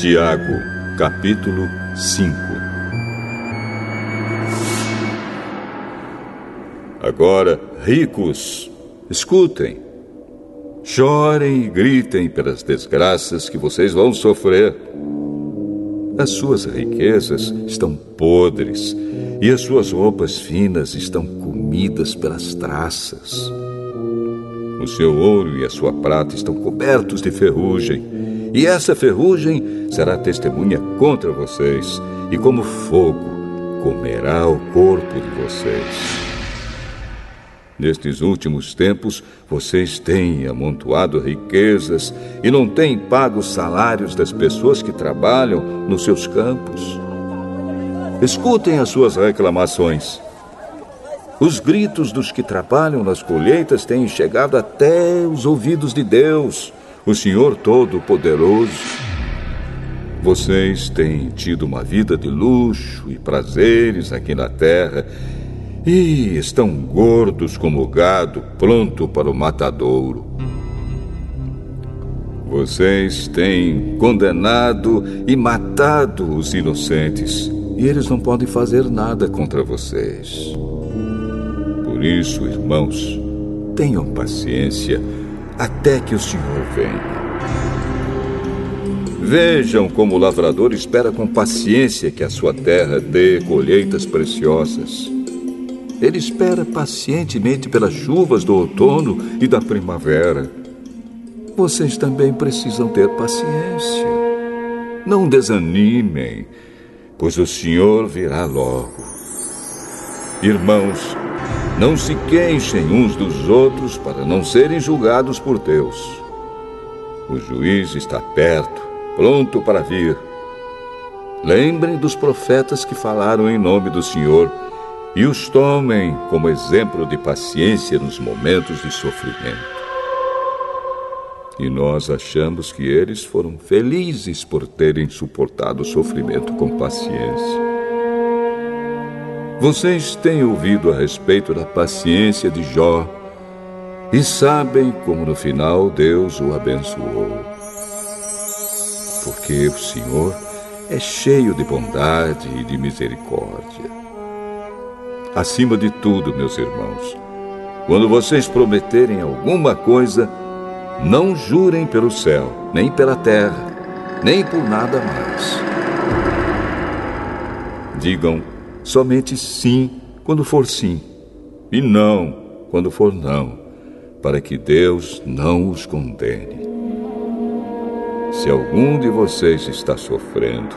Tiago, capítulo 5. Agora, ricos, escutem. Chorem e gritem pelas desgraças que vocês vão sofrer. As suas riquezas estão podres e as suas roupas finas estão comidas pelas traças. O seu ouro e a sua prata estão cobertos de ferrugem, e essa ferrugem será testemunha contra vocês, e como fogo comerá o corpo de vocês. Nestes últimos tempos, vocês têm amontoado riquezas e não têm pago os salários das pessoas que trabalham nos seus campos. Escutem as suas reclamações. Os gritos dos que trabalham nas colheitas têm chegado até os ouvidos de Deus, o Senhor Todo-Poderoso. Vocês têm tido uma vida de luxo e prazeres aqui na terra e estão gordos como gado pronto para o matadouro. Vocês têm condenado e matado os inocentes e eles não podem fazer nada contra vocês. Por isso, irmãos, tenham paciência até que o Senhor venha. Vejam como o lavrador espera com paciência que a sua terra dê colheitas preciosas. Ele espera pacientemente pelas chuvas do outono e da primavera. Vocês também precisam ter paciência. Não desanimem, pois o Senhor virá logo. Irmãos, não se queixem uns dos outros para não serem julgados por Deus. O juiz está perto, pronto para vir. Lembrem dos profetas que falaram em nome do Senhor e os tomem como exemplo de paciência nos momentos de sofrimento. E nós achamos que eles foram felizes por terem suportado o sofrimento com paciência. Vocês têm ouvido a respeito da paciência de Jó e sabem como no final Deus o abençoou. Porque o Senhor é cheio de bondade e de misericórdia. Acima de tudo, meus irmãos, quando vocês prometerem alguma coisa, não jurem pelo céu, nem pela terra, nem por nada mais. Digam somente sim quando for sim, e não quando for não, para que Deus não os condene. Se algum de vocês está sofrendo,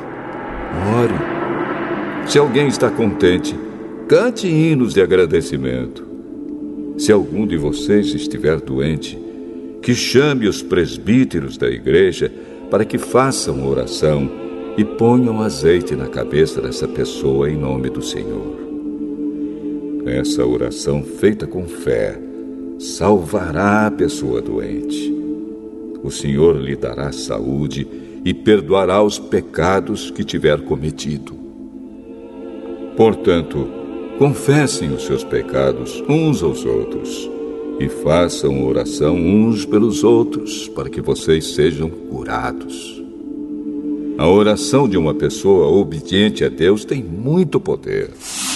ore. Se alguém está contente, cante hinos de agradecimento. Se algum de vocês estiver doente, que chame os presbíteros da igreja para que façam oração e ponham azeite na cabeça dessa pessoa em nome do Senhor. Essa oração feita com fé salvará a pessoa doente. O Senhor lhe dará saúde e perdoará os pecados que tiver cometido. Portanto, confessem os seus pecados uns aos outros e façam oração uns pelos outros para que vocês sejam curados. A oração de uma pessoa obediente a Deus tem muito poder.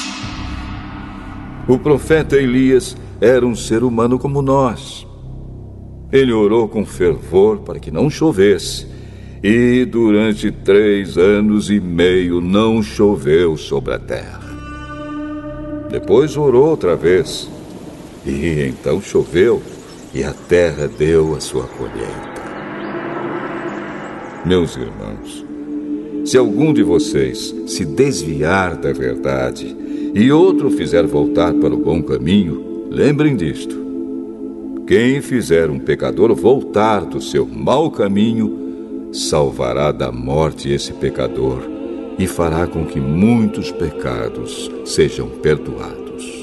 O profeta Elias era um ser humano como nós. Ele orou com fervor para que não chovesse, e durante 3 anos e meio não choveu sobre a terra. Depois orou outra vez, e então choveu, e a terra deu a sua colheita. Meus irmãos, se algum de vocês se desviar da verdade e outro fizer voltar para o bom caminho, lembrem disto. Quem fizer um pecador voltar do seu mau caminho, salvará da morte esse pecador e fará com que muitos pecados sejam perdoados.